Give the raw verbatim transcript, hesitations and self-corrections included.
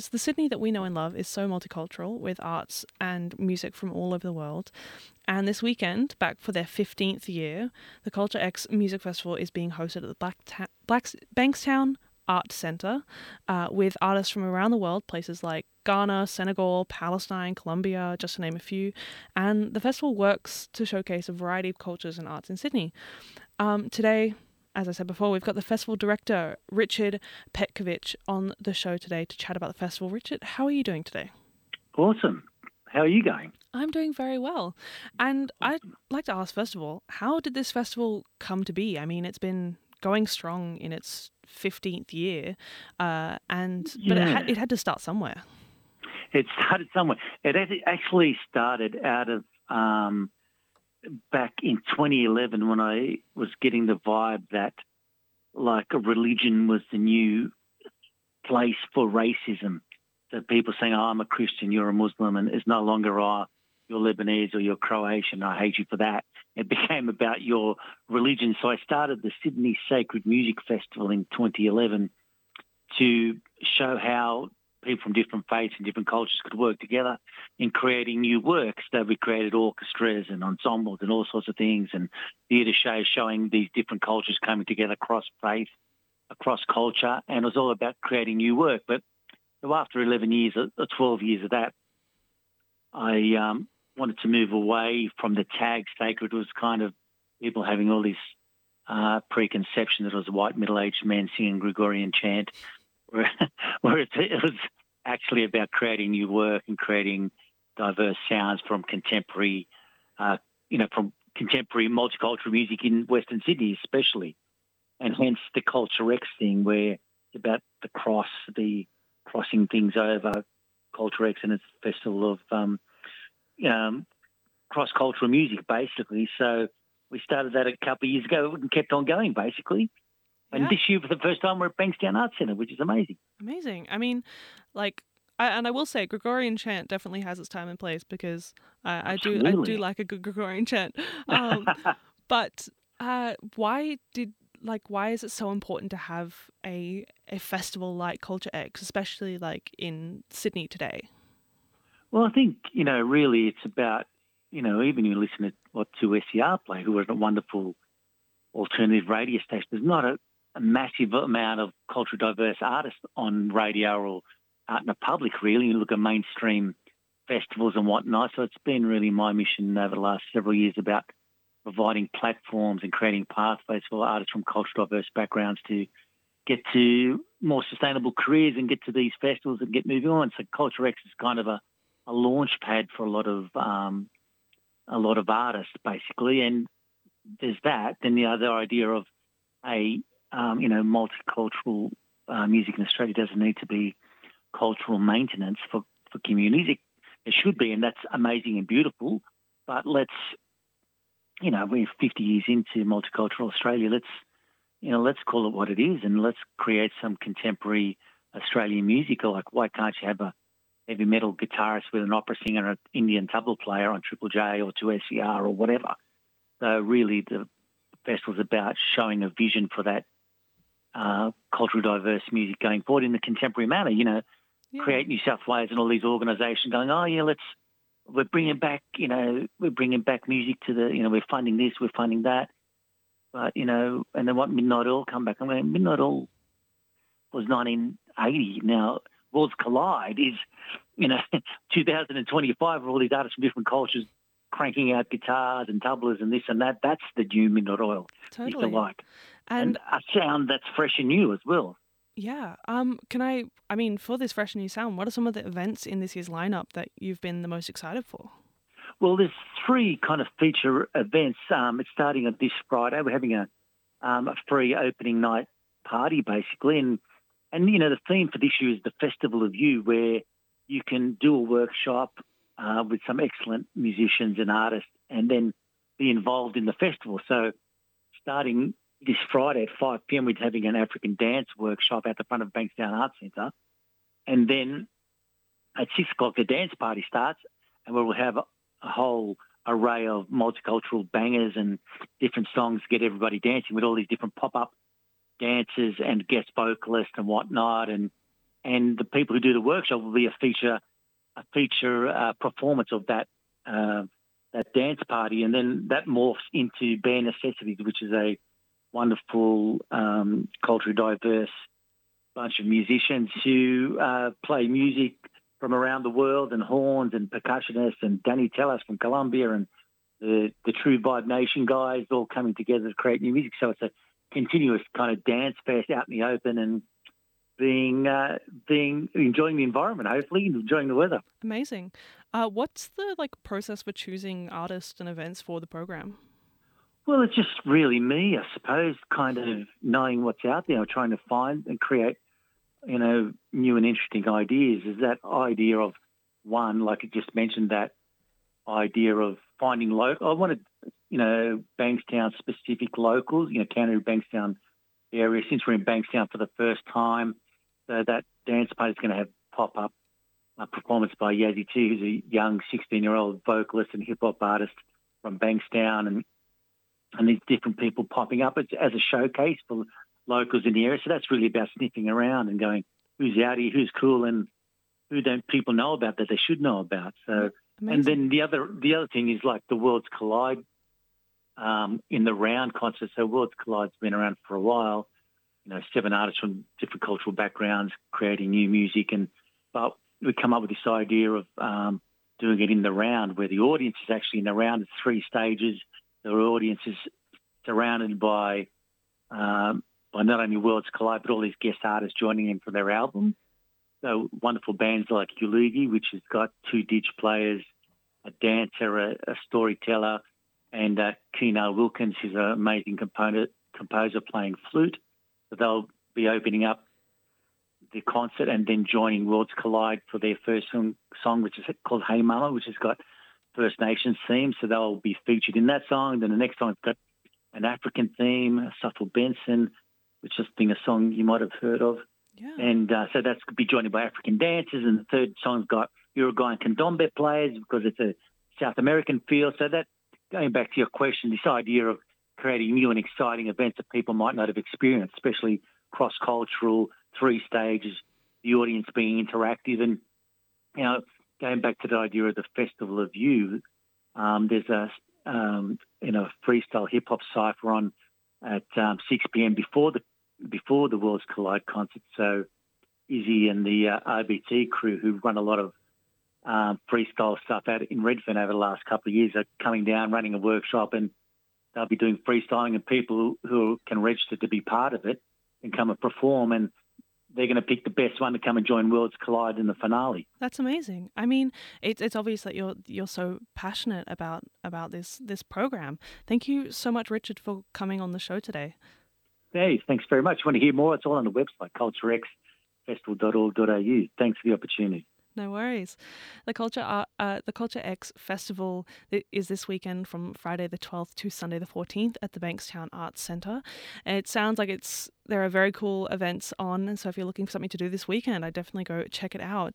The Sydney that we know and love is so multicultural with arts and music from all over the world. And this weekend, back for their fifteenth year, the Culture X Music Festival is being hosted at the Black Ta- Blacks- Bankstown Art Centre uh, with artists from around the world, places like Ghana, Senegal, Palestine, Colombia, just to name a few. And the festival works to showcase a variety of cultures and arts in Sydney. Um, today, as I said before, we've got the festival director, Richard Petkovich, on the show today to chat about the festival. Richard, how are you doing today? Awesome. How are you going? I'm doing very well. And I'd like to ask, first of all, how did this festival come to be? I mean, it's been going strong in its fifteenth year, uh, and Yeah. but it had, it had to start somewhere. It started somewhere. It actually started out of um, back in twenty eleven when I was getting the vibe that like a religion was the new place for racism. So people saying, oh, I'm a Christian, you're a Muslim, and it's no longer, oh, you're Lebanese or you're Croatian, I hate you for that. It became about your religion. So I started the Sydney Sacred Music Festival in twenty eleven to show how people from different faiths and different cultures could work together in creating new works. So we created orchestras and ensembles and all sorts of things, and theatre shows showing these different cultures coming together across faith, across culture, and it was all about creating new work. But so after eleven years or twelve years of that, I um, wanted to move away from the tag sacred. It was kind of people having all this uh, preconception that it was a white middle-aged man singing Gregorian chant, where, where it, it was actually about creating new work and creating diverse sounds from contemporary, uh, you know, from contemporary multicultural music in Western Sydney especially, and hence the Culture X thing, where it's about the cross, the crossing things over. Culture X and its festival of um, um, cross-cultural music, basically. So we started that a couple of years ago and kept on going, basically. And Yeah. this year, for the first time, we're at Bankstown Arts Centre, which is amazing. Amazing. I mean, like, I, and I will say, Gregorian chant definitely has its time and place, because I, I do I do like a good Gregorian chant. Um, but uh, why did like why is it so important to have a a festival like Culture X, especially like in Sydney today? Well, I think, you know, really it's about, you know, even you listen to what two S E R play, who are a wonderful alternative radio station. There's not a, a massive amount of culturally diverse artists on radio or out in the public, really. You look at mainstream festivals and whatnot. So it's been really my mission over the last several years about providing platforms and creating pathways for artists from culturally diverse backgrounds to get to more sustainable careers and get to these festivals and get moving on. So Culture X is kind of a, a launch pad for a lot of um, a lot of artists, basically. And there's that. Then the other idea of a um, you know multicultural uh, music in Australia doesn't need to be cultural maintenance for, for communities. It, it should be, and that's amazing and beautiful. But let's, you know, we're fifty years into multicultural Australia. Let's, you know, let's call it what it is, and let's create some contemporary Australian music. Like, why can't you have a heavy metal guitarist with an opera singer, an Indian tabla player on Triple J or two S E R or whatever? So really, the festival's about showing a vision for that uh, culturally diverse music going forward in the contemporary manner. You know, yeah. Create New South Wales and all these organisations going, oh yeah, let's we're bringing back, you know, we're bringing back music to the, you know, we're funding this, we're funding that, but you know, and then what Midnight Oil come back? I mean, Midnight Oil was nineteen eighty. Now, Worlds Collide is, you know, two thousand twenty-five, where all these artists from different cultures cranking out guitars and tablas and this and that. That's the new Midnight Oil, totally. if you like. And, and a sound that's fresh and new as well. Yeah. Um. Can I, I mean, for this fresh and new sound, what are some of the events in this year's lineup that you've been the most excited for? Well, there's three kind of feature events. Um, it's starting on this Friday. We're having a, um, a free opening night party, basically. And, and, you know, the theme for this year is the Festival of You, where you can do a workshop uh, with some excellent musicians and artists and then be involved in the festival. So starting this Friday at five p.m, we're having an African dance workshop at the front of Bankstown Arts Centre. And then at six o'clock, the dance party starts, and we'll have a, a whole array of multicultural bangers and different songs to get everybody dancing with all these different pop-up dancers and guest vocalists and whatnot. And and the people who do the workshop will be a feature a feature uh, performance of that uh, that dance party, and then that morphs into Bare Necessities, which is a wonderful, um, culturally diverse bunch of musicians who uh, play music from around the world, and horns and percussionists, and Danny Tellas from Colombia, and the, the True Vibe Nation guys all coming together to create new music. So it's a continuous kind of dance fest out in the open, and being uh, being enjoying the environment, hopefully, and enjoying the weather. Amazing. Uh, what's the like process for choosing artists and events for the program? Well, it's just really me, I suppose, kind of knowing what's out there, trying to find and create, you know, new and interesting ideas. Is that idea of one, like I just mentioned, that idea of finding local. I wanted, you know, Bankstown specific locals, you know, Canterbury, Bankstown area. Since we're in Bankstown for the first time, so that dance party is going to have pop up a performance by Yazzie T, who's a young sixteen-year-old vocalist and hip hop artist from Bankstown, and and these different people popping up as, as a showcase for locals in the area. So that's really about sniffing around and going, who's out here, who's cool, and who don't people know about that they should know about. So, Amazing. And then the other the other thing is like the Worlds Collide um, in the round concert. So Worlds Collide's been around for a while. You know, seven artists from different cultural backgrounds creating new music, and but we come up with this idea of um, doing it in the round, where the audience is actually in the round. It's three stages. The audience is surrounded by um, by not only Worlds Collide, but all these guest artists joining in for their album. So wonderful bands like Uligi, which has got two ditch players, a dancer, a, a storyteller, and uh, Keenan Wilkins, who's an amazing composer, composer playing flute. So they'll be opening up the concert and then joining Worlds Collide for their first song, song which is called Hey Mama, which has got First Nations theme, so they'll be featured in that song. Then the next song's got an African theme, Suffle Benson, which is I think a song you might have heard of. Yeah. And uh, so that's be joined by African dancers. And the third song's got Uruguayan candombe players because it's a South American feel. So that, going back to your question, this idea of creating new and exciting events that people might not have experienced, especially cross-cultural, three stages, the audience being interactive. And, you know, going back to the idea of the Festival of You, um, there's a um, you know freestyle hip hop cipher on at um, six p.m. before the before the Worlds Collide concert. So Izzy and the uh, R B T crew, who run a lot of um, freestyle stuff out in Redfern over the last couple of years, are coming down, running a workshop, and they'll be doing freestyling, and people who can register to be part of it can come and perform, and they're going to pick the best one to come and join Worlds Collide in the finale. That's amazing. I mean, it's it's obvious that you're you're so passionate about about this this program. Thank you so much, Richard, for coming on the show today. Hey, thanks very much. If you want to hear more, it's all on the website, culture x festival dot org dot a u. Thanks for the opportunity. No worries. The Culture Art, uh, the Culture X Festival is this weekend from Friday the twelfth to Sunday the fourteenth at the Bankstown Arts Centre. It sounds like it's there are very cool events on, so if you're looking for something to do this weekend, I'd definitely go check it out.